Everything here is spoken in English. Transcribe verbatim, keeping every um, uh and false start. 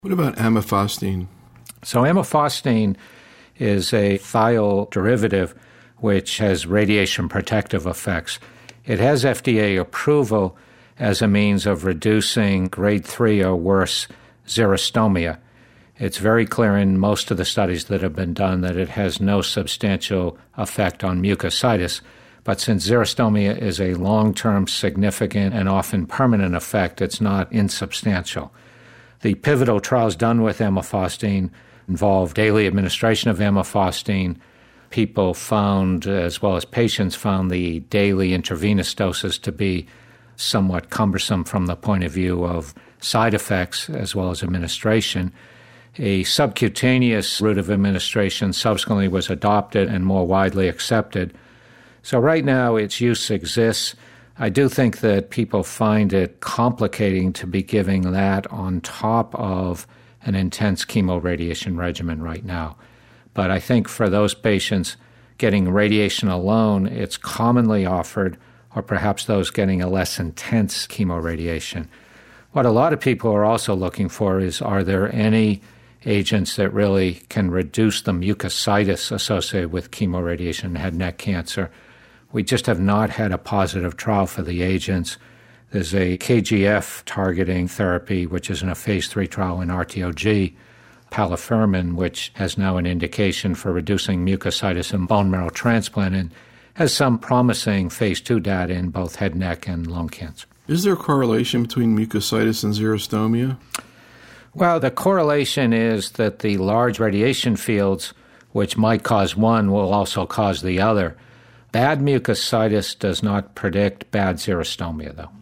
What about amifostine? So amifostine is a thiol derivative which has radiation protective effects. It has F D A approval as a means of reducing grade three or worse xerostomia. It's very clear in most of the studies that have been done that it has no substantial effect on mucositis. But since xerostomia is a long-term, significant, and often permanent effect, it's not insubstantial. The pivotal trials done with amifostine involved daily administration of amifostine. People found, as well as patients found, the daily intravenous doses to be somewhat cumbersome from the point of view of side effects as well as administration. A subcutaneous route of administration subsequently was adopted and more widely accepted. So right now its use exists. I do think that people find it complicating to be giving that on top of an intense chemoradiation regimen right now. But I think for those patients getting radiation alone, it's commonly offered, or perhaps those getting a less intense chemoradiation. What a lot of people are also looking for is, are there any agents that really can reduce the mucositis associated with chemoradiation and head and neck cancer? We just have not had a positive trial for the agents. There's a K G F targeting therapy, which is in a phase three trial in R T O G, palifermin, which has now an indication for reducing mucositis in bone marrow transplant and has some promising phase two data in both head, neck, and lung cancer. Is there a correlation between mucositis and xerostomia? Well, the correlation is that the large radiation fields, which might cause one, will also cause the other. Bad mucositis does not predict bad xerostomia, though.